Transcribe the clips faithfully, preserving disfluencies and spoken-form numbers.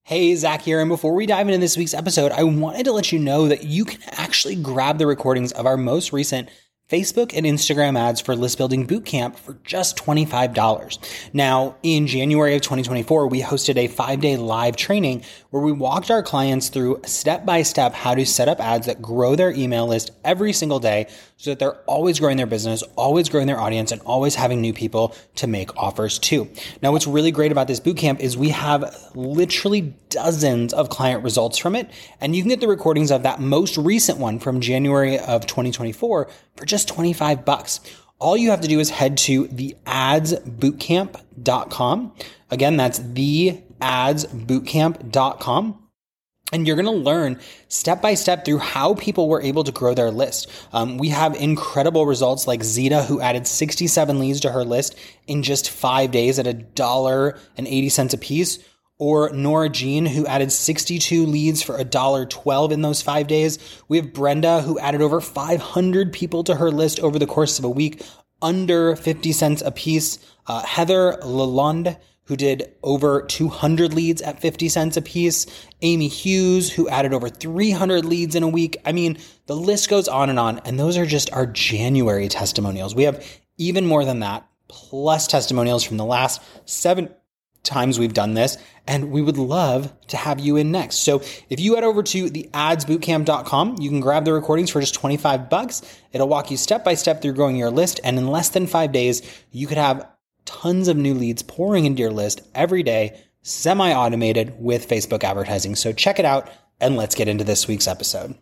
Hey, Zach here, and before we dive into this week's episode, I wanted to let you know that you can actually grab the recordings of our most recent Facebook and Instagram ads for List Building Bootcamp for just twenty-five dollars. Now, in January of twenty twenty-four, we hosted a five-day live training where we walked our clients through step-by-step how to set up ads that grow their email list every single day so that they're always growing their business, always growing their audience, and always having new people to make offers to. Now, what's really great about this bootcamp is we have literally dozens of client results from it, and you can get the recordings of that most recent one from January of twenty twenty-four for just twenty-five bucks. All you have to do is head to the ads bootcamp dot com. Again, that's the ads bootcamp dot com. And you're going to learn step by step through how people were able to grow their list. Um, we have incredible results like Zeta, who added sixty-seven leads to her list in just five days at a dollar and eighty cents a piece. Or Nora Jean, who added sixty-two leads for one dollar and twelve cents in those five days. We have Brenda, who added over five hundred people to her list over the course of a week, under fifty cents a piece. Uh, Heather Lalonde, who did over two hundred leads at fifty cents a piece. Amy Hughes, who added over three hundred leads in a week. I mean, the list goes on and on. And those are just our January testimonials. We have even more than that, plus testimonials from the last seven times we've done this, and we would love to have you in next. So if you head over to the ads bootcamp dot com, you can grab the recordings for just twenty-five bucks. It'll walk you step by step through growing your list, and in less than five days, you could have tons of new leads pouring into your list every day, semi-automated with Facebook advertising. So check it out, and let's get into this week's episode.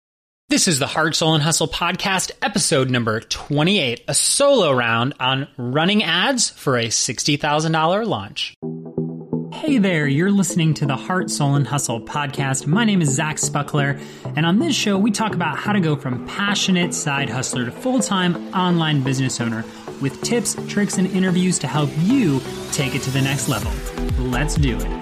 This is the Heart, Soul, and Hustle podcast, episode number twenty-eight, a solo round on running ads for a sixty thousand dollars launch. Hey there, you're listening to the Heart, Soul, and Hustle podcast. My name is Zach Spuckler, and on this show, we talk about how to go from passionate side hustler to full-time online business owner with tips, tricks, and interviews to help you take it to the next level. Let's do it.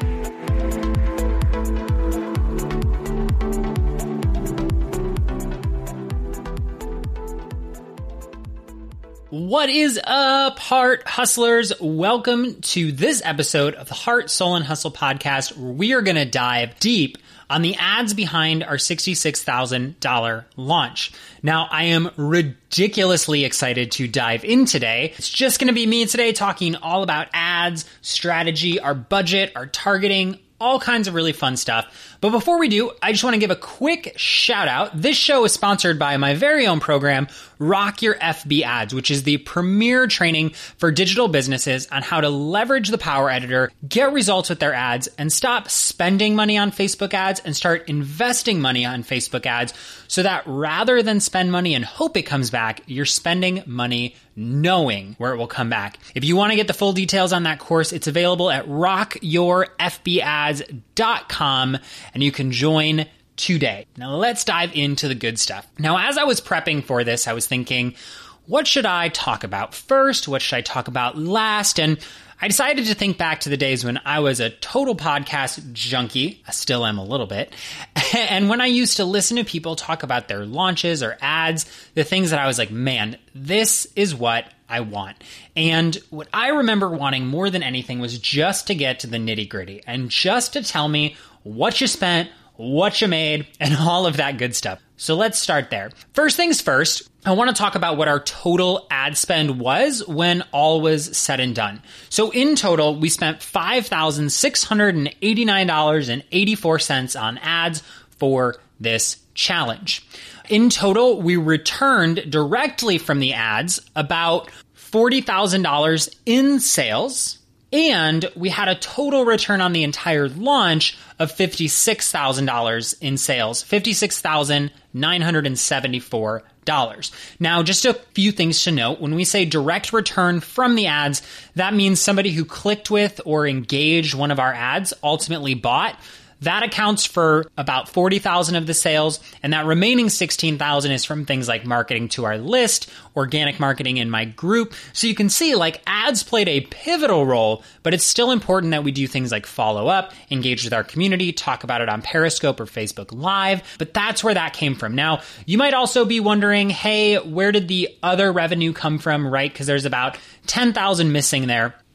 What is up, Heart Hustlers? Welcome to this episode of the Heart, Soul, and Hustle podcast, where we are going to dive deep on the ads behind our sixty-six thousand dollars launch. Now, I am ridiculously excited to dive in today. It's just going to be me today talking all about ads, strategy, our budget, our targeting, all kinds of really fun stuff. But before we do, I just want to give a quick shout out. This show is sponsored by my very own program, Rock Your F B Ads, which is the premier training for digital businesses on how to leverage the Power Editor, get results with their ads, and stop spending money on Facebook ads and start investing money on Facebook ads so that rather than spend money and hope it comes back, you're spending money knowing where it will come back. If you want to get the full details on that course, it's available at rock your f b ads dot com. And you can join today. Now let's dive into the good stuff. Now, as I was prepping for this, I was thinking, what should I talk about first? What should I talk about last? And I decided to think back to the days when I was a total podcast junkie. I still am a little bit. And when I used to listen to people talk about their launches or ads, the things that I was like, man, this is what I want. And what I remember wanting more than anything was just to get to the nitty gritty and just to tell me what you spent, what you made, and all of that good stuff. So let's start there. First things first, I want to talk about what our total ad spend was when all was said and done. So in total, we spent five thousand six hundred eighty-nine dollars and eighty-four cents on ads for this challenge. In total, we returned directly from the ads about forty thousand dollars in sales, and we had a total return on the entire launch of fifty-six thousand dollars in sales, fifty-six thousand nine hundred seventy-four dollars. Now, just a few things to note. When we say direct return from the ads, that means somebody who clicked with or engaged one of our ads ultimately bought. That accounts for about forty thousand of the sales, and that remaining sixteen thousand is from things like marketing to our list, organic marketing in my group. So you can see like ads played a pivotal role, but it's still important that we do things like follow up, engage with our community, talk about it on Periscope or Facebook Live, but that's where that came from. Now, you might also be wondering, hey, where did the other revenue come from, right? Because there's about ten thousand missing there.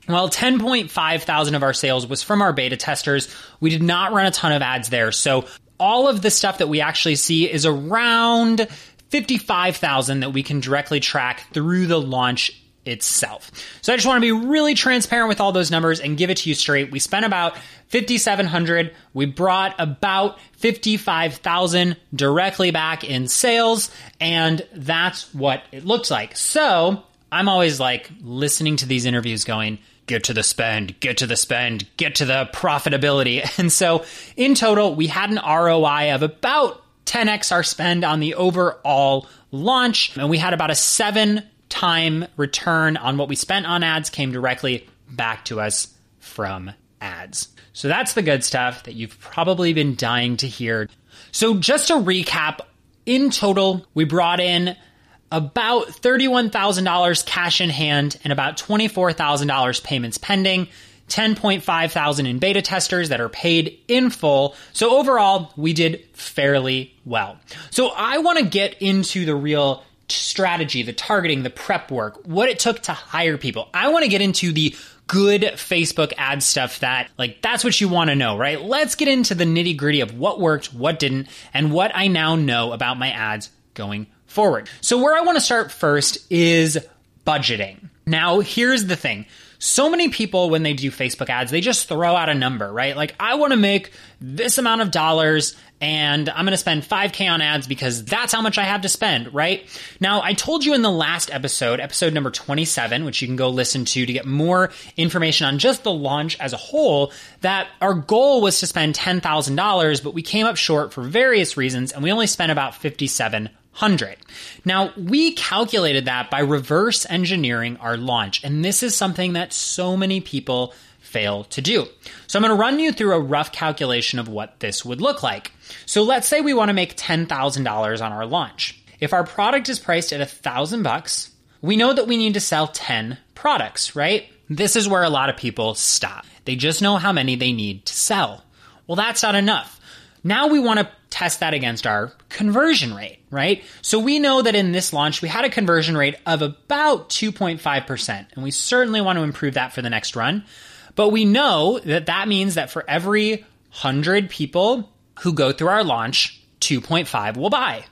Well, ten point five thousand of our sales was from our beta testers. We did not run a ton of ads there. So all of the stuff that we actually see is around fifty-five thousand that we can directly track through the launch itself. So I just want to be really transparent with all those numbers and give it to you straight. We spent about fifty-seven hundred. We brought about fifty-five thousand directly back in sales, and that's what it looked like. So I'm always like listening to these interviews going, get to the spend, get to the spend, get to the profitability. And so in total, we had an R O I of about ten x our spend on the overall launch. And we had about a seven time return on what we spent on ads came directly back to us from ads. So that's the good stuff that you've probably been dying to hear. So just to recap, in total, we brought in about thirty-one thousand dollars cash in hand and about twenty-four thousand dollars payments pending, ten point five thousand in beta testers that are paid in full. So overall, we did fairly well. So I want to get into the real strategy, the targeting, the prep work, what it took to hire people. I want to get into the good Facebook ad stuff that, like, that's what you want to know, right? Let's get into the nitty gritty of what worked, what didn't, and what I now know about my ads going forward. So where I want to start first is budgeting. Now, here's the thing. So many people, when they do Facebook ads, they just throw out a number, right? Like, I want to make this amount of dollars and I'm going to spend five K on ads because that's how much I have to spend, right? Now, I told you in the last episode, episode number twenty-seven, which you can go listen to to get more information on just the launch as a whole, that our goal was to spend ten thousand dollars, but we came up short for various reasons and we only spent about fifty-seven hundred. Now, we calculated that by reverse engineering our launch, and this is something that so many people fail to do. So I'm going to run you through a rough calculation of what this would look like. So let's say we want to make ten thousand dollars on our launch. If our product is priced at one thousand bucks, we know that we need to sell ten products, right? This is where a lot of people stop. They just know how many they need to sell. Well, that's not enough. Now we want to test that against our conversion rate, right? So we know that in this launch, we had a conversion rate of about two point five percent, and we certainly want to improve that for the next run. But we know that that means that for every one hundred people who go through our launch, two point five will buy.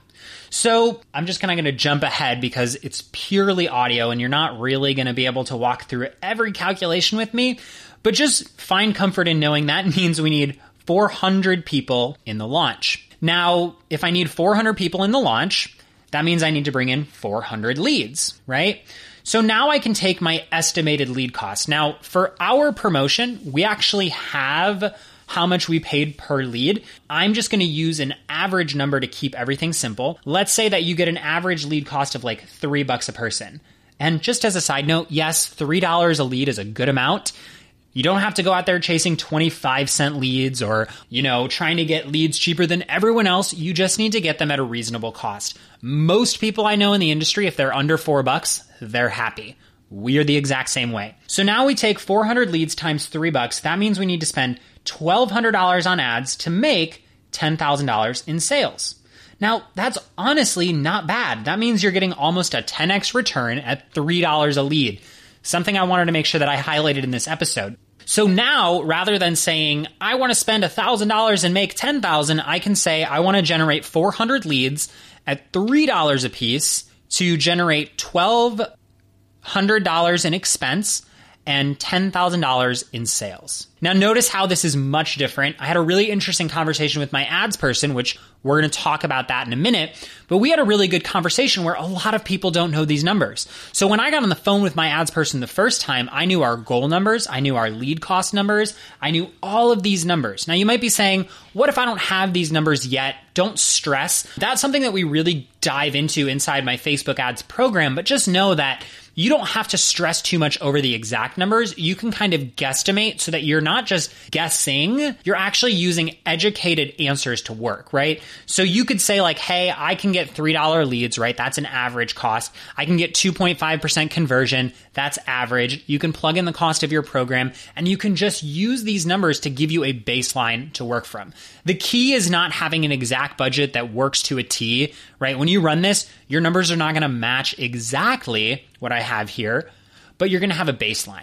So I'm just kind of going to jump ahead because it's purely audio and you're not really going to be able to walk through every calculation with me, but just find comfort in knowing that means we need four hundred people in the launch. Now, if I need four hundred people in the launch, that means I need to bring in four hundred leads, right? So now I can take my estimated lead cost. Now, for our promotion, we actually have how much we paid per lead. I'm just going to use an average number to keep everything simple. Let's say that you get an average lead cost of like three bucks a person. And just as a side note, yes, three dollars a lead is a good amount. You don't have to go out there chasing twenty-five cent leads or, you know, trying to get leads cheaper than everyone else. You just need to get them at a reasonable cost. Most people I know in the industry, if they're under four bucks, they're happy. We're the exact same way. So now we take four hundred leads times three bucks. That means we need to spend twelve hundred dollars on ads to make ten thousand dollars in sales. Now, that's honestly not bad. That means you're getting almost a ten x return at three dollars a lead. Something I wanted to make sure that I highlighted in this episode. So now, rather than saying, I want to spend one thousand dollars and make ten thousand dollars, I can say I want to generate four hundred leads at three dollars a piece to generate twelve hundred dollars in expense and ten thousand dollars in sales. Now, notice how this is much different. I had a really interesting conversation with my ads person, which we're going to talk about that in a minute, but we had a really good conversation where a lot of people don't know these numbers. So when I got on the phone with my ads person the first time, I knew our goal numbers, I knew our lead cost numbers, I knew all of these numbers. Now you might be saying, what if I don't have these numbers yet? Don't stress. That's something that we really dive into inside my Facebook ads program, but just know that you don't have to stress too much over the exact numbers. You can kind of guesstimate so that you're not just guessing, you're actually using educated answers to work, right? So you could say like, hey, I can get three dollars leads, right? That's an average cost. I can get two point five percent conversion. That's average. You can plug in the cost of your program and you can just use these numbers to give you a baseline to work from. The key is not having an exact budget that works to a T, right? When you run this, your numbers are not going to match exactly what I have here, but you're going to have a baseline.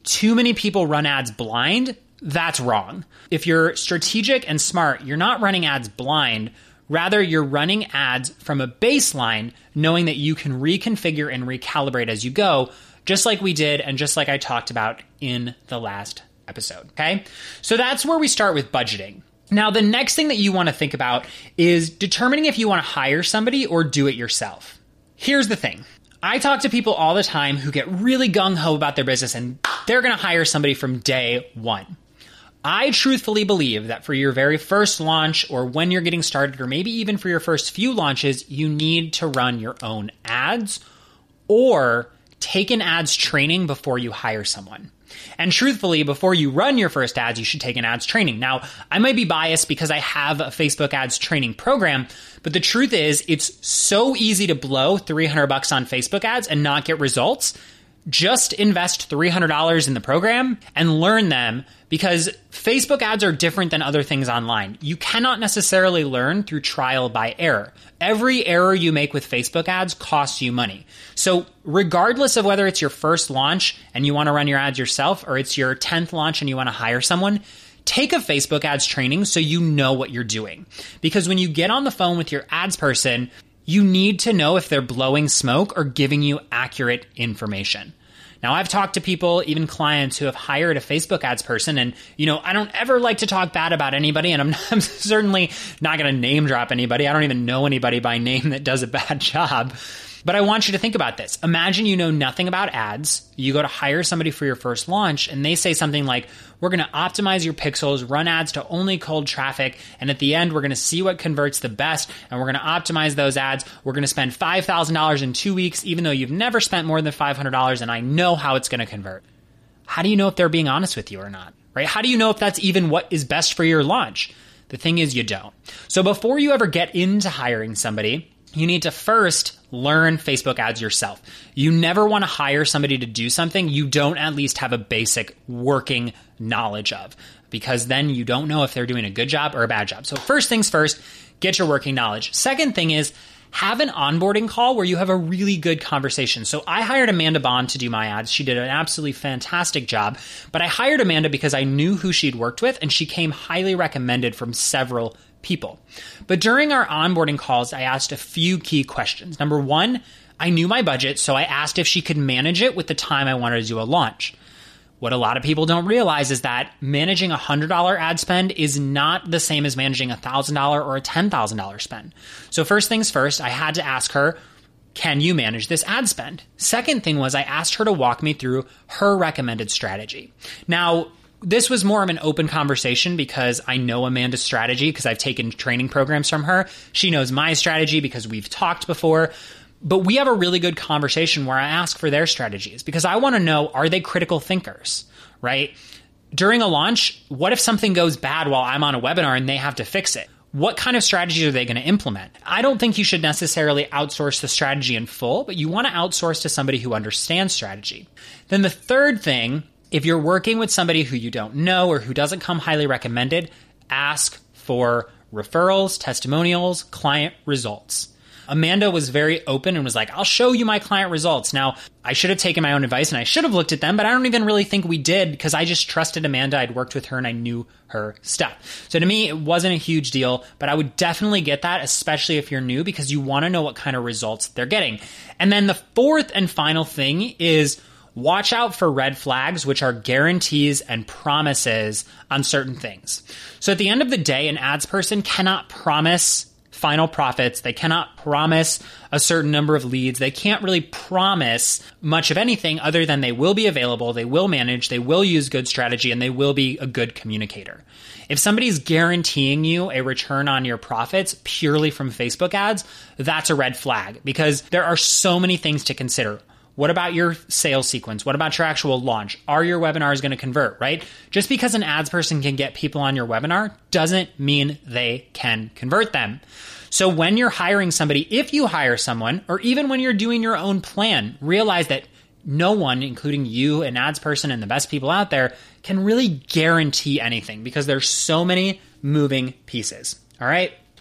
too many people run ads blind, that's wrong. If you're strategic and smart, you're not running ads blind. Rather, you're running ads from a baseline, knowing that you can reconfigure and recalibrate as you go, just like we did and just like I talked about in the last episode, okay? So that's where we start with budgeting. Now, the next thing that you want to think about is determining if you want to hire somebody or do it yourself. Here's the thing. I talk to people all the time who get really gung-ho about their business and they're going to hire somebody from day one. I truthfully believe that for your very first launch or when you're getting started or maybe even for your first few launches, you need to run your own ads or take an ads training before you hire someone. And truthfully, before you run your first ads, you should take an ads training. Now, I might be biased because I have a Facebook ads training program, but the truth is it's so easy to blow three hundred bucks on Facebook ads and not get results. Just invest three hundred dollars in the program and learn them, because Facebook ads are different than other things online. You cannot necessarily learn through trial by error. Every error you make with Facebook ads costs you money. So regardless of whether it's your first launch and you want to run your ads yourself, or it's your tenth launch and you want to hire someone, take a Facebook ads training so you know what you're doing. Because when you get on the phone with your ads person, you need to know if they're blowing smoke or giving you accurate information. Now, I've talked to people, even clients who have hired a Facebook ads person, and, you know, I don't ever like to talk bad about anybody, and I'm, I'm certainly not going to name drop anybody. I don't even know anybody by name that does a bad job. But I want you to think about this. Imagine you know nothing about ads. You go to hire somebody for your first launch and they say something like, we're going to optimize your pixels, run ads to only cold traffic, and at the end, we're going to see what converts the best, and we're going to optimize those ads. We're going to spend five thousand dollars in two weeks, even though you've never spent more than five hundred dollars, and I know how it's going to convert. How do you know if they're being honest with you or not, right? How do you know if that's even what is best for your launch? The thing is, you don't. So before you ever get into hiring somebody, you need to first learn Facebook ads yourself. You never want to hire somebody to do something you don't at least have a basic working knowledge of, because then you don't know if they're doing a good job or a bad job. So first things first, get your working knowledge. Second thing is have an onboarding call where you have a really good conversation. So I hired Amanda Bond to do my ads. She did an absolutely fantastic job, but I hired Amanda because I knew who she'd worked with and she came highly recommended from several people. But during our onboarding calls, I asked a few key questions. Number one, I knew my budget, so I asked if she could manage it with the time I wanted to do a launch. What a lot of people don't realize is that managing a one hundred dollars ad spend is not the same as managing a one thousand dollars or a ten thousand dollars spend. So first things first, I had to ask her, can you manage this ad spend? Second thing was I asked her to walk me through her recommended strategy. Now, this was more of an open conversation because I know Amanda's strategy because I've taken training programs from her. She knows my strategy because we've talked before. But we have a really good conversation where I ask for their strategies because I want to know, are they critical thinkers, right? During a launch, what if something goes bad while I'm on a webinar and they have to fix it? What kind of strategies are they going to implement? I don't think you should necessarily outsource the strategy in full, but you want to outsource to somebody who understands strategy. Then the third thing, if you're working with somebody who you don't know or who doesn't come highly recommended, ask for referrals, testimonials, client results. Amanda was very open and was like, I'll show you my client results. Now, I should have taken my own advice and I should have looked at them, but I don't even really think we did because I just trusted Amanda. I'd worked with her and I knew her stuff. So to me, it wasn't a huge deal, but I would definitely get that, especially if you're new, because you want to know what kind of results they're getting. And then the fourth and final thing is watch out for red flags, which are guarantees and promises on certain things. So at the end of the day, an ads person cannot promise final profits. They cannot promise a certain number of leads. They can't really promise much of anything other than they will be available, they will manage, they will use good strategy, and they will be a good communicator. If somebody's guaranteeing you a return on your profits purely from Facebook ads, that's a red flag because there are so many things to consider. What about your sales sequence? What about your actual launch? Are your webinars going to convert, right? Just because an ads person can get people on your webinar doesn't mean they can convert them. So when you're hiring somebody, if you hire someone, or even when you're doing your own plan, realize that no one, including you, an ads person, and the best people out there, can really guarantee anything because there's so many moving pieces. All right.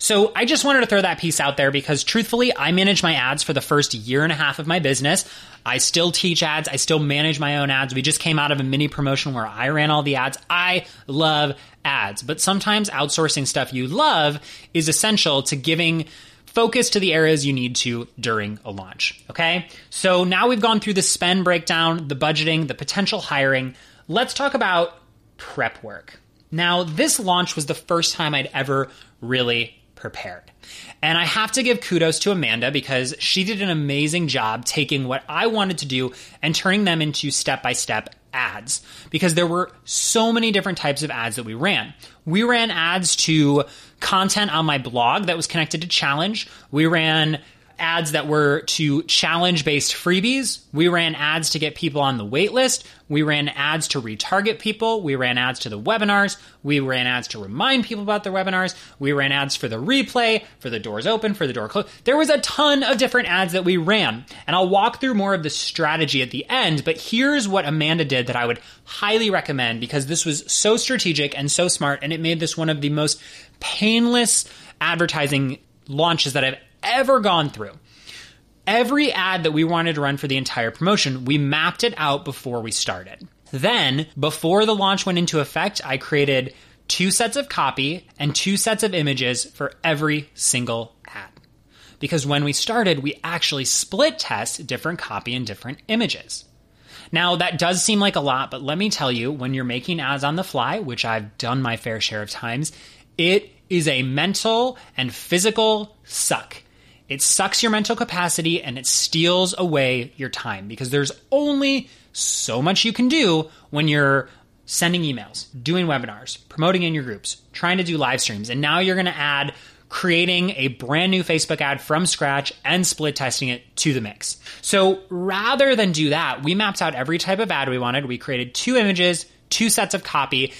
So I just wanted to throw that piece out there because truthfully, I managed my ads for the first year and a half of my business. I still teach ads. I still manage my own ads. We just came out of a mini promotion where I ran all the ads. I love ads, but sometimes outsourcing stuff you love is essential to giving focus to the areas you need to during a launch. Okay. So now we've gone through the spend breakdown, the budgeting, the potential hiring. Let's talk about prep work. Now, this launch was the first time I'd ever really prepared. And I have to give kudos to Amanda because she did an amazing job taking what I wanted to do and turning them into step-by-step ads, because there were so many different types of ads that we ran. We ran ads to content on my blog that was connected to challenge. We ran ads that were to challenge-based freebies. We ran ads to get people on the wait list. We ran ads to retarget people. We ran ads to the webinars. We ran ads to remind people about their webinars. We ran ads for the replay, for the doors open, for the door closed. There was a ton of different ads that we ran. And I'll walk through more of the strategy at the end, but here's what Amanda did that I would highly recommend because this was so strategic and so smart, and it made this one of the most painless advertising launches that I've ever gone through. Every ad that we wanted to run for the entire promotion, we mapped it out before we started. Then, before the launch went into effect, I created two sets of copy and two sets of images for every single ad. Because when we started, we actually split test different copy and different images. Now, that does seem like a lot, but let me tell you, when you're making ads on the fly, which I've done my fair share of times, it is a mental and physical suck. It sucks your mental capacity and it steals away your time because there's only so much you can do when you're sending emails, doing webinars, promoting in your groups, trying to do live streams. And now you're going to add creating a brand new Facebook ad from scratch and split testing it to the mix. So rather than do that, we mapped out every type of ad we wanted. We created two images, two sets of copy,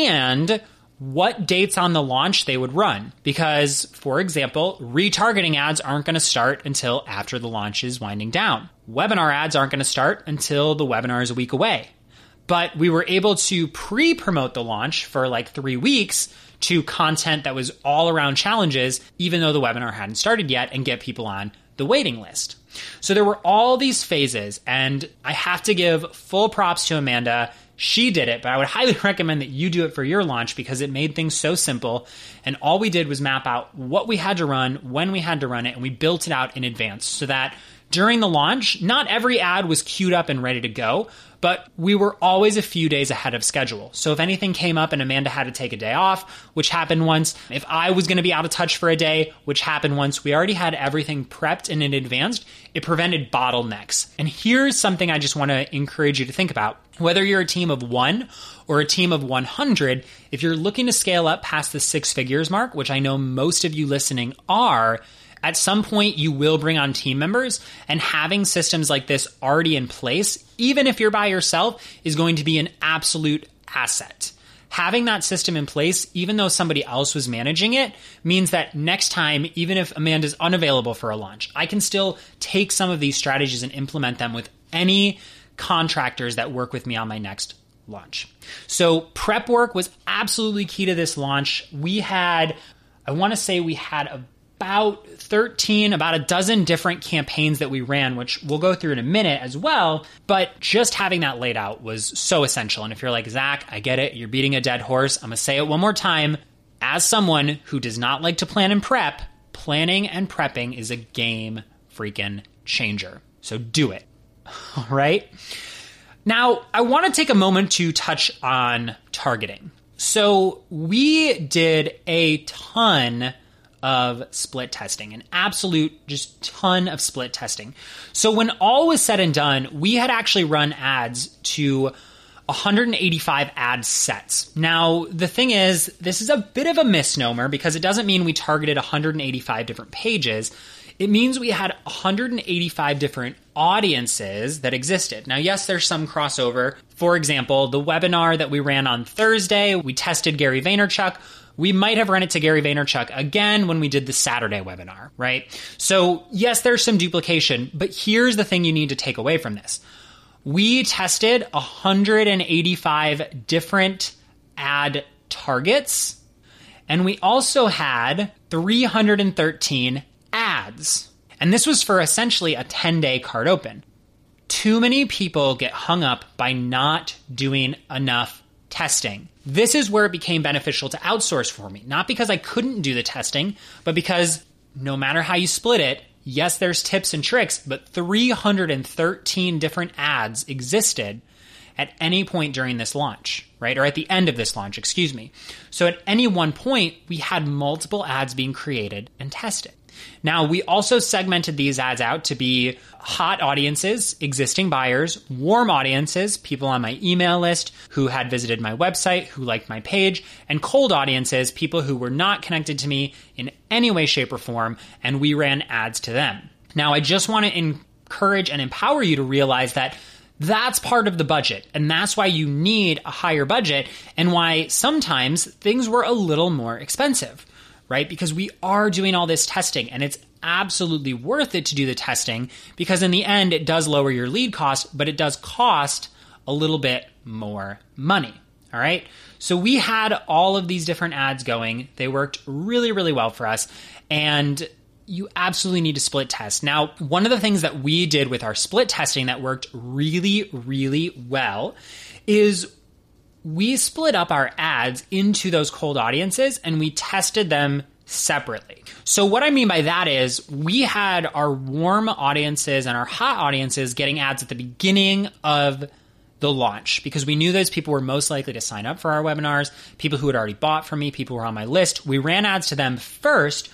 and what dates on the launch they would run. Because, for example, retargeting ads aren't going to start until after the launch is winding down. Webinar ads aren't going to start until the webinar is a week away. But we were able to pre-promote the launch for like three weeks to content that was all around challenges, even though the webinar hadn't started yet, and get people on the waiting list. So there were all these phases, and I have to give full props to Amanda. She did it, but I would highly recommend that you do it for your launch because it made things so simple. And all we did was map out what we had to run, when we had to run it, and we built it out in advance so that during the launch, not every ad was queued up and ready to go, but we were always a few days ahead of schedule. So if anything came up and Amanda had to take a day off, which happened once, if I was going to be out of touch for a day, which happened once, we already had everything prepped and in advance. It prevented bottlenecks. And here's something I just want to encourage you to think about. Whether you're a team of one or a team of one hundred, if you're looking to scale up past the six figures mark, which I know most of you listening are, at some point you will bring on team members, and having systems like this already in place, even if you're by yourself, is going to be an absolute asset. Having that system in place, even though somebody else was managing it, means that next time, even if Amanda's unavailable for a launch, I can still take some of these strategies and implement them with any contractors that work with me on my next launch. So prep work was absolutely key to this launch. We had, I want to say we had about thirteen, about a dozen different campaigns that we ran, which we'll go through in a minute as well. But just having that laid out was so essential. And if you're like, Zach, I get it, you're beating a dead horse, I'm going to say it one more time. As someone who does not like to plan and prep, planning and prepping is a game freaking changer. So do it. All right. Now, I want to take a moment to touch on targeting. So we did a ton of split testing, an absolute just ton of split testing. So when all was said and done, we had actually run ads to one hundred eighty-five ad sets. Now, the thing is, this is a bit of a misnomer because it doesn't mean we targeted one hundred eighty-five different pages. It means we had one hundred eighty-five different audiences that existed. Now, yes, there's some crossover. For example, the webinar that we ran on Thursday, we tested Gary Vaynerchuk. We might have run it to Gary Vaynerchuk again when we did the Saturday webinar, right? So yes, there's some duplication, but here's the thing you need to take away from this. We tested one hundred eighty-five different ad targets, and we also had three hundred thirteen ads. And this was for essentially a ten-day cart open. Too many people get hung up by not doing enough testing. This is where it became beneficial to outsource for me. Not because I couldn't do the testing, but because no matter how you split it, yes, there's tips and tricks, but three hundred thirteen different ads existed at any point during this launch, right? Or at the end of this launch, excuse me. So at any one point, we had multiple ads being created and tested. Now, we also segmented these ads out to be hot audiences, existing buyers, warm audiences, people on my email list who had visited my website, who liked my page, and cold audiences, people who were not connected to me in any way, shape, or form, and we ran ads to them. Now, I just want to encourage and empower you to realize that that's part of the budget, and that's why you need a higher budget and why sometimes things were a little more expensive. Right? Because we are doing all this testing and it's absolutely worth it to do the testing because in the end, it does lower your lead cost, but it does cost a little bit more money. All right. So we had all of these different ads going. They worked really, really well for us. And you absolutely need to split test. Now, one of the things that we did with our split testing that worked really, really well is we split up our ads into those cold audiences and we tested them separately. So what I mean by that is we had our warm audiences and our hot audiences getting ads at the beginning of the launch because we knew those people were most likely to sign up for our webinars, people who had already bought from me, people who were on my list. We ran ads to them first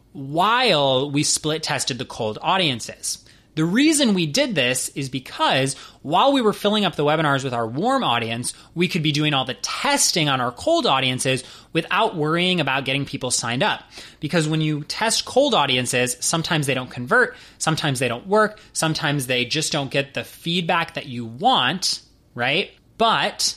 while we split tested the cold audiences. The reason we did this is because while we were filling up the webinars with our warm audience, we could be doing all the testing on our cold audiences without worrying about getting people signed up. Because when you test cold audiences, sometimes they don't convert, sometimes they don't work, sometimes they just don't get the feedback that you want, right? But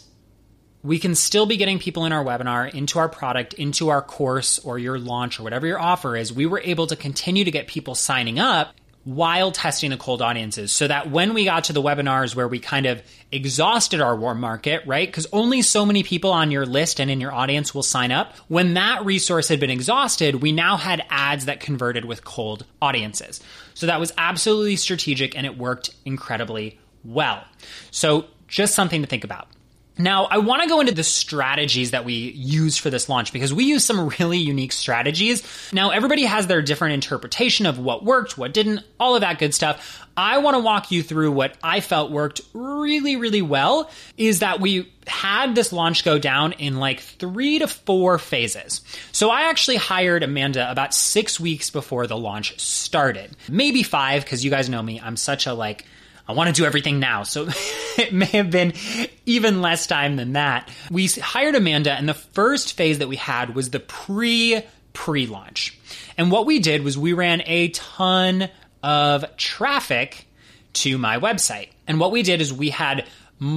we can still be getting people in our webinar, into our product, into our course or your launch or whatever your offer is. We were able to continue to get people signing up while testing the cold audiences so that when we got to the webinars where we kind of exhausted our warm market, right? Because only so many people on your list and in your audience will sign up. When that resource had been exhausted, we now had ads that converted with cold audiences. So that was absolutely strategic and it worked incredibly well. So just something to think about. Now, I want to go into the strategies that we use for this launch because we use some really unique strategies. Now, everybody has their different interpretation of what worked, what didn't, all of that good stuff. I want to walk you through what I felt worked really, really well is that we had this launch go down in like three to four phases. So I actually hired Amanda about six weeks before the launch started. Maybe five, because you guys know me. I'm such a like... I want to do everything now. So it may have been even less time than that. We hired Amanda and the first phase that we had was the pre pre-launch. And what we did was we ran a ton of traffic to my website. And what we did is we had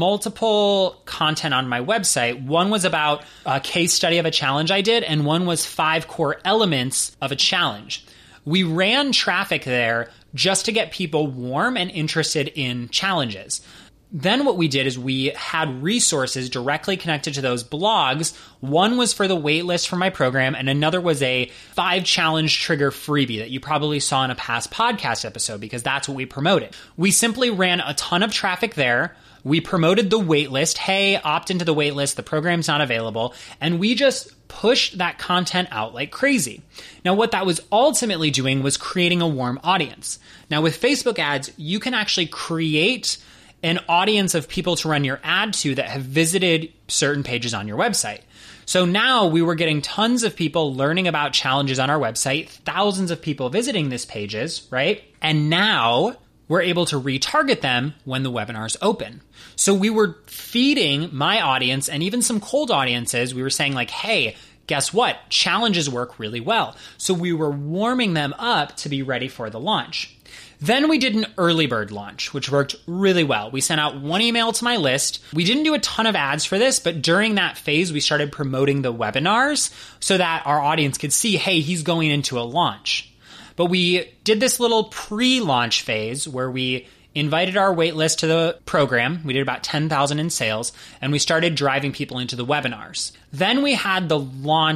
multiple content on my website. One was about a case study of a challenge I did, and one was five core elements of a challenge. We ran traffic there just to get people warm and interested in challenges. Then what we did is we had resources directly connected to those blogs. One was for the waitlist for my program, and another was a five challenge trigger freebie that you probably saw in a past podcast episode because that's what we promoted. We simply ran a ton of traffic there. We promoted the waitlist. Hey, opt into the waitlist. The program's not available. And we just pushed that content out like crazy. Now, what that was ultimately doing was creating a warm audience. Now, with Facebook ads, you can actually create an audience of people to run your ad to that have visited certain pages on your website. So now we were getting tons of people learning about challenges on our website, thousands of people visiting these pages, right? And now we're able to retarget them when the webinars open. So we were feeding my audience and even some cold audiences. We were saying like, hey, guess what? Challenges work really well. So we were warming them up to be ready for the launch. Then we did an early bird launch, which worked really well. We sent out one email to my list. We didn't do a ton of ads for this, but during that phase, we started promoting the webinars so that our audience could see, hey, he's going into a launch. But we did this little pre-launch phase where we invited our waitlist to the program. We did about ten thousand in sales, and we started driving people into the webinars. Then we had the launch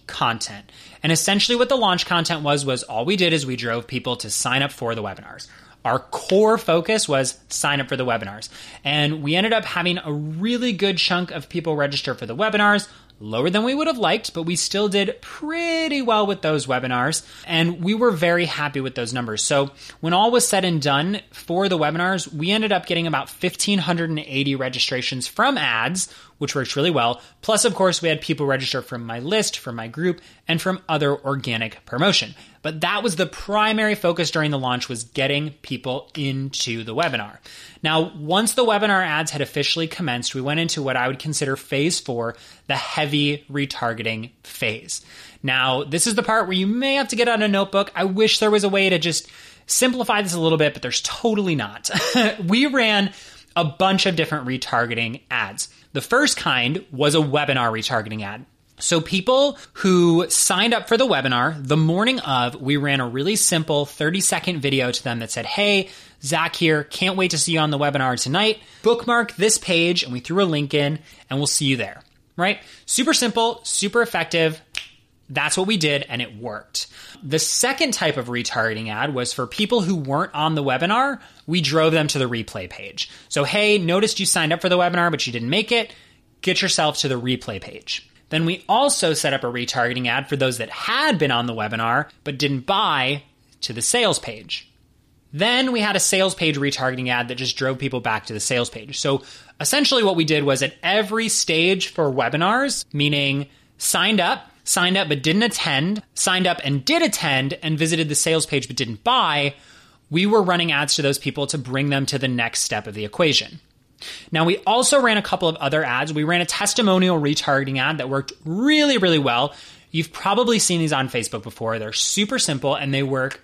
content. And essentially what the launch content was, was all we did is we drove people to sign up for the webinars. Our core focus was sign up for the webinars. And we ended up having a really good chunk of people register for the webinars, lower than we would have liked, but we still did pretty well with those webinars. And we were very happy with those numbers. So when all was said and done for the webinars, we ended up getting about one thousand five hundred eighty registrations from ads, which worked really well. Plus, of course, we had people register from my list, from my group, and from other organic promotion. But that was the primary focus during the launch, was getting people into the webinar. Now, once the webinar ads had officially commenced, we went into what I would consider phase four, the heavy retargeting phase. Now, this is the part where you may have to get out a notebook. I wish there was a way to just simplify this a little bit, but there's totally not. We ran a bunch of different retargeting ads. The first kind was a webinar retargeting ad. So people who signed up for the webinar, the morning of, we ran a really simple thirty second video to them that said, hey, Zach here, can't wait to see you on the webinar tonight. Bookmark this page, and we threw a link in, and we'll see you there, right? Super simple, super effective. That's what we did, and it worked. The second type of retargeting ad was for people who weren't on the webinar. We drove them to the replay page. So, hey, noticed you signed up for the webinar, but you didn't make it. Get yourself to the replay page. Then we also set up a retargeting ad for those that had been on the webinar but didn't buy, to the sales page. Then we had a sales page retargeting ad that just drove people back to the sales page. So essentially what we did was at every stage for webinars, meaning signed up, signed up but didn't attend, signed up and did attend and visited the sales page but didn't buy, we were running ads to those people to bring them to the next step of the equation. Now, we also ran a couple of other ads. We ran a testimonial retargeting ad that worked really, really well. You've probably seen these on Facebook before. They're super simple and they work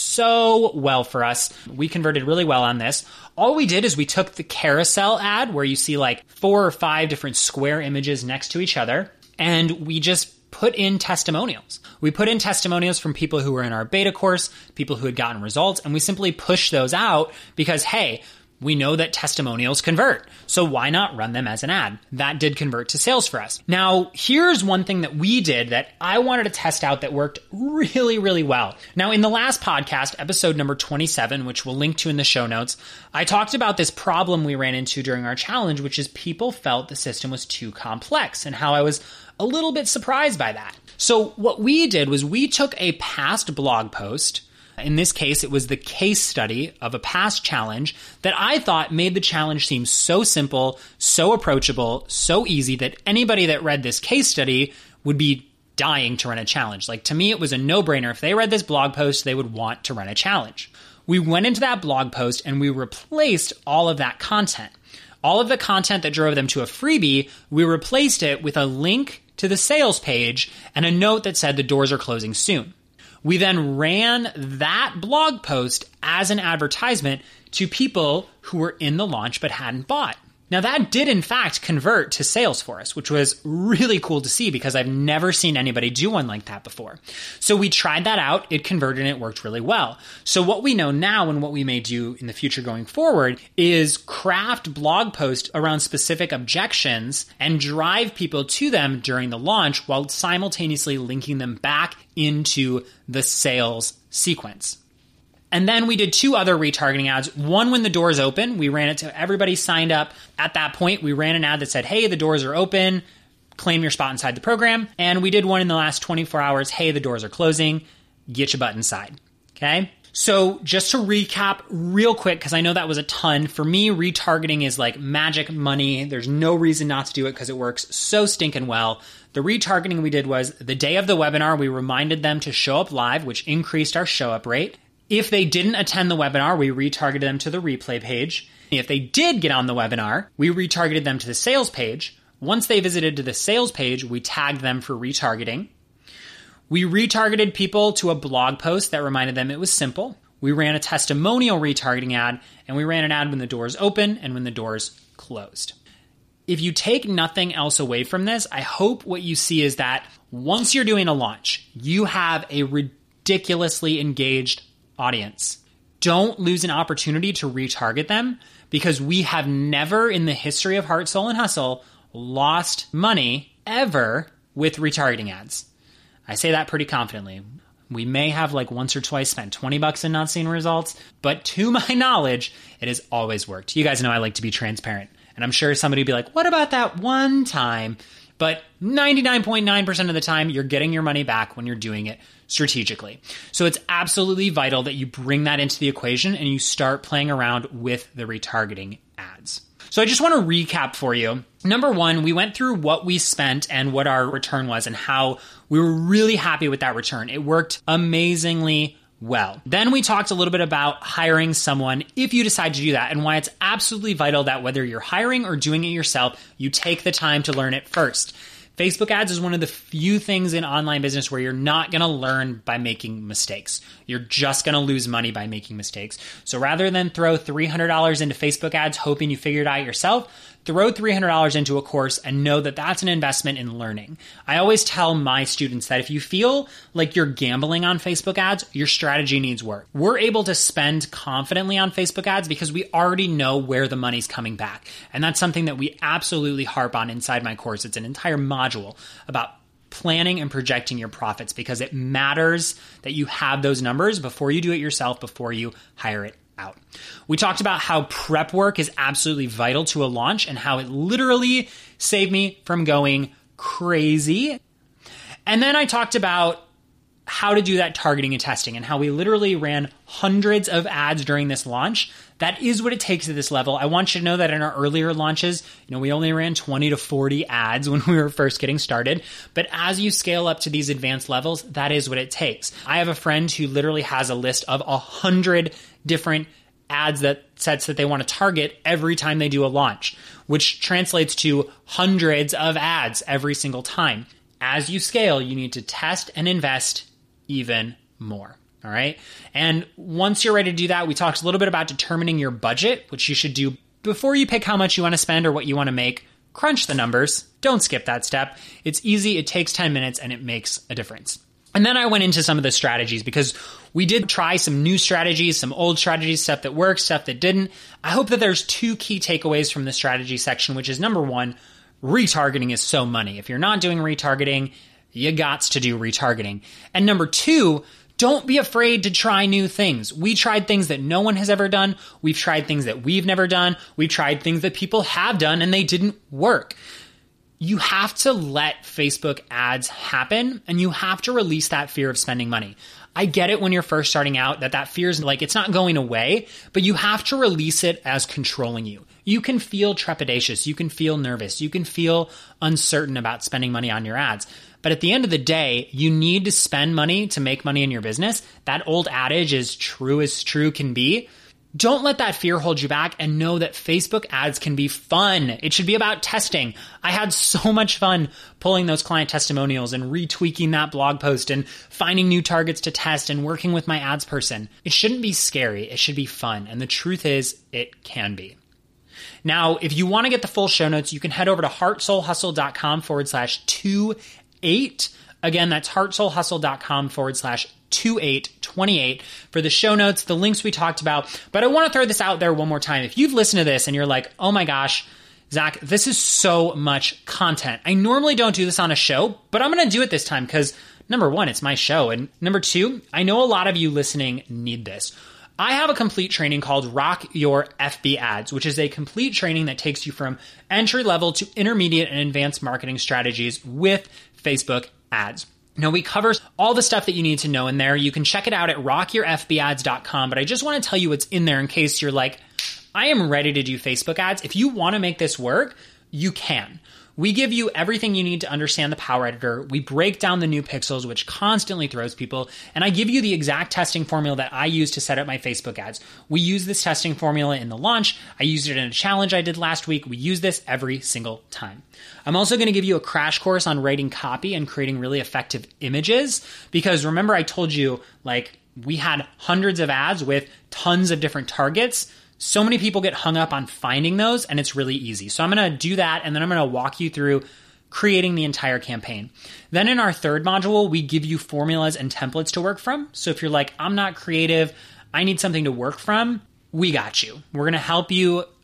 so well for us. We converted really well on this. All we did is we took the carousel ad where you see like four or five different square images next to each other, and we just put in testimonials. We put in testimonials from people who were in our beta course, people who had gotten results, and we simply pushed those out because, hey, we know that testimonials convert, so why not run them as an ad? That did convert to sales for us. Now, here's one thing that we did that I wanted to test out that worked really, really well. Now, in the last podcast, episode number twenty-seven, which we'll link to in the show notes, I talked about this problem we ran into during our challenge, which is people felt the system was too complex and how I was a little bit surprised by that. So what we did was we took a past blog post. In this case, it was the case study of a past challenge that I thought made the challenge seem so simple, so approachable, so easy that anybody that read this case study would be dying to run a challenge. Like, to me, it was a no-brainer. If they read this blog post, they would want to run a challenge. We went into that blog post and we replaced all of that content. All of the content that drove them to a freebie, we replaced it with a link to the sales page and a note that said the doors are closing soon. We then ran that blog post as an advertisement to people who were in the launch but hadn't bought. Now, that did in fact convert to sales for us, which was really cool to see because I've never seen anybody do one like that before. So we tried that out, it converted, and it worked really well. So what we know now and what we may do in the future going forward is craft blog posts around specific objections and drive people to them during the launch while simultaneously linking them back into the sales sequence. And then we did two other retargeting ads. One when the doors open, we ran it to everybody signed up. At that point, we ran an ad that said, hey, the doors are open, claim your spot inside the program. And we did one in the last twenty-four hours, hey, the doors are closing, get your butt inside, okay? So just to recap real quick, because I know that was a ton, for me, retargeting is like magic money. There's no reason not to do it because it works so stinking well. The retargeting we did was the day of the webinar, we reminded them to show up live, which increased our show up rate. If they didn't attend the webinar, we retargeted them to the replay page. If they did get on the webinar, we retargeted them to the sales page. Once they visited to the sales page, we tagged them for retargeting. We retargeted people to a blog post that reminded them it was simple. We ran a testimonial retargeting ad, and we ran an ad when the doors open and when the doors closed. If you take nothing else away from this, I hope what you see is that once you're doing a launch, you have a ridiculously engaged audience. Don't lose an opportunity to retarget them because we have never in the history of Heart, Soul, and Hustle lost money ever with retargeting ads. I say that pretty confidently. We may have like once or twice spent twenty bucks and not seen results, but to my knowledge, it has always worked. You guys know I like to be transparent. And I'm sure somebody will be like, what about that one time? But ninety-nine point nine percent of the time, you're getting your money back when you're doing it strategically. So it's absolutely vital that you bring that into the equation and you start playing around with the retargeting ads. So I just want to recap for you. Number one, we went through what we spent and what our return was and how we were really happy with that return. It worked amazingly well. Then we talked a little bit about hiring someone if you decide to do that and why it's absolutely vital that whether you're hiring or doing it yourself, you take the time to learn it first. Facebook ads is one of the few things in online business where you're not going to learn by making mistakes. You're just going to lose money by making mistakes. So rather than throw three hundred dollars into Facebook ads hoping you figure it out yourself, throw three hundred dollars into a course and know that that's an investment in learning. I always tell my students that if you feel like you're gambling on Facebook ads, your strategy needs work. We're able to spend confidently on Facebook ads because we already know where the money's coming back. And that's something that we absolutely harp on inside my course. It's an entire module about planning and projecting your profits because it matters that you have those numbers before you do it yourself, before you hire it out. We talked about how prep work is absolutely vital to a launch and how it literally saved me from going crazy. And then I talked about how to do that targeting and testing and how we literally ran hundreds of ads during this launch. That is what it takes at this level. I want you to know that in our earlier launches, you know, we only ran twenty to forty ads when we were first getting started. But as you scale up to these advanced levels, that is what it takes. I have a friend who literally has a list of a hundred different ads that sets that they want to target every time they do a launch, which translates to hundreds of ads every single time. As you scale, you need to test and invest even more. All right. And once you're ready to do that, we talked a little bit about determining your budget, which you should do before you pick how much you want to spend or what you want to make. Crunch the numbers. Don't skip that step. It's easy. It takes ten minutes and it makes a difference. And then I went into some of the strategies because we did try some new strategies, some old strategies, stuff that worked, stuff that didn't. I hope that there's two key takeaways from the strategy section, which is number one, retargeting is so money. If you're not doing retargeting, you gots to do retargeting. And number two, don't be afraid to try new things. We tried things that no one has ever done. We've tried things that we've never done. We've tried things that people have done and they didn't work. You have to let Facebook ads happen and you have to release that fear of spending money. I get it when you're first starting out that that fear is like, it's not going away, but you have to release it as controlling you. You can feel trepidatious. You can feel nervous. You can feel uncertain about spending money on your ads. But at the end of the day, you need to spend money to make money in your business. That old adage is true as true can be. Don't let that fear hold you back and know that Facebook ads can be fun. It should be about testing. I had so much fun pulling those client testimonials and retweaking that blog post and finding new targets to test and working with my ads person. It shouldn't be scary. It should be fun. And the truth is, it can be. Now, if you want to get the full show notes, you can head over to heartsoulhustle.com forward slash two eight. Again, that's heartsoulhustle.com forward slash two eight twenty-eight for the show notes, the links we talked about. But I want to throw this out there one more time. If you've listened to this and you're like, oh my gosh, Zach, this is so much content. I normally don't do this on a show, but I'm going to do it this time because number one, it's my show. And number two, I know a lot of you listening need this. I have a complete training called Rock Your F B Ads, which is a complete training that takes you from entry level to intermediate and advanced marketing strategies with Facebook ads. Now, we cover all the stuff that you need to know in there. You can check it out at rock your f b ads dot com, but I just want to tell you what's in there in case you're like, I am ready to do Facebook ads. If you want to make this work, you can. We give you everything you need to understand the Power Editor. We break down the new pixels, which constantly throws people. And I give you the exact testing formula that I use to set up my Facebook ads. We use this testing formula in the launch. I used it in a challenge I did last week. We use this every single time. I'm also going to give you a crash course on writing copy and creating really effective images. Because remember, I told you, like, we had hundreds of ads with tons of different targets. So many people get hung up on finding those, and it's really easy. So I'm going to do that, and then I'm going to walk you through creating the entire campaign. Then in our third module, we give you formulas and templates to work from. So if you're like, I'm not creative, I need something to work from, we got you. We're going to help you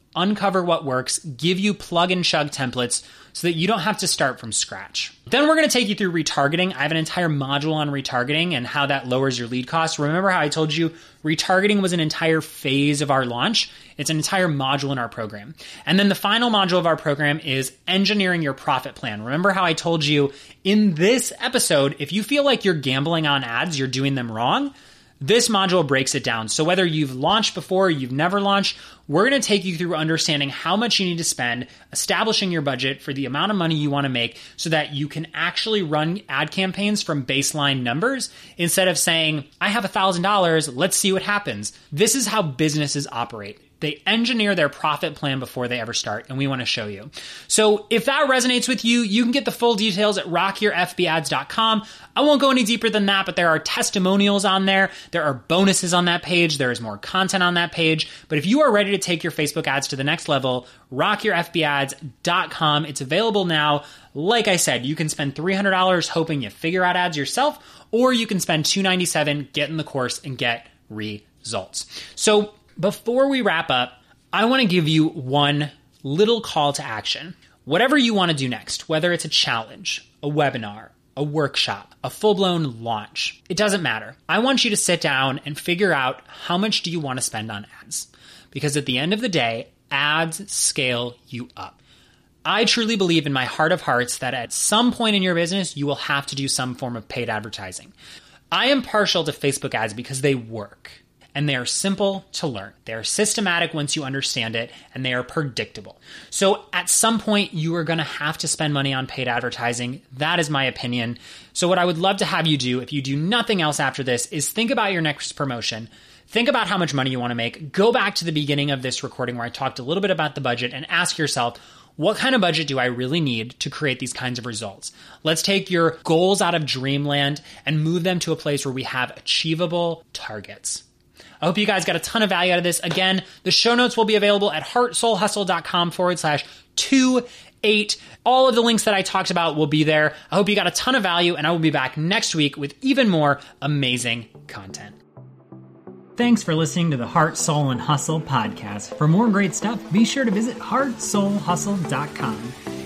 uncover what works, give you plug and chug templates so that you don't have to start from scratch. Then we're going to take you through retargeting. I have an entire module on retargeting and how that lowers your lead costs. Remember how I told you retargeting was an entire phase of our launch? It's an entire module in our program. And then the final module of our program is engineering your profit plan. Remember how I told you in this episode, if you feel like you're gambling on ads, you're doing them wrong, this module breaks it down. So whether you've launched before or you've never launched, we're going to take you through understanding how much you need to spend, establishing your budget for the amount of money you want to make so that you can actually run ad campaigns from baseline numbers instead of saying, I have one thousand dollars, let's see what happens. This is how businesses operate. They engineer their profit plan before they ever start, and we want to show you. So if that resonates with you, you can get the full details at rock your f b ads dot com. I won't go any deeper than that, but there are testimonials on there. There are bonuses on that page. There is more content on that page. But if you are ready to take your Facebook ads to the next level, rock your f b ads dot com. It's available now. Like I said, you can spend three hundred dollars hoping you figure out ads yourself, or you can spend two hundred ninety-seven dollars, get in the course, and get results. So before we wrap up, I want to give you one little call to action. Whatever you want to do next, whether it's a challenge, a webinar, a workshop, a full-blown launch, it doesn't matter. I want you to sit down and figure out how much do you want to spend on ads. Because at the end of the day, ads scale you up. I truly believe in my heart of hearts that at some point in your business, you will have to do some form of paid advertising. I am partial to Facebook ads because they work. And they are simple to learn. They are systematic once you understand it, and they are predictable. So at some point, you are going to have to spend money on paid advertising. That is my opinion. So what I would love to have you do, if you do nothing else after this, is think about your next promotion. Think about how much money you want to make. Go back to the beginning of this recording where I talked a little bit about the budget and ask yourself, what kind of budget do I really need to create these kinds of results? Let's take your goals out of dreamland and move them to a place where we have achievable targets. I hope you guys got a ton of value out of this. Again, the show notes will be available at heartsoulhustle.com forward slash two eight. All of the links that I talked about will be there. I hope you got a ton of value, and I will be back next week with even more amazing content. Thanks for listening to the Heart, Soul, and Hustle podcast. For more great stuff, be sure to visit heart soul hustle dot com.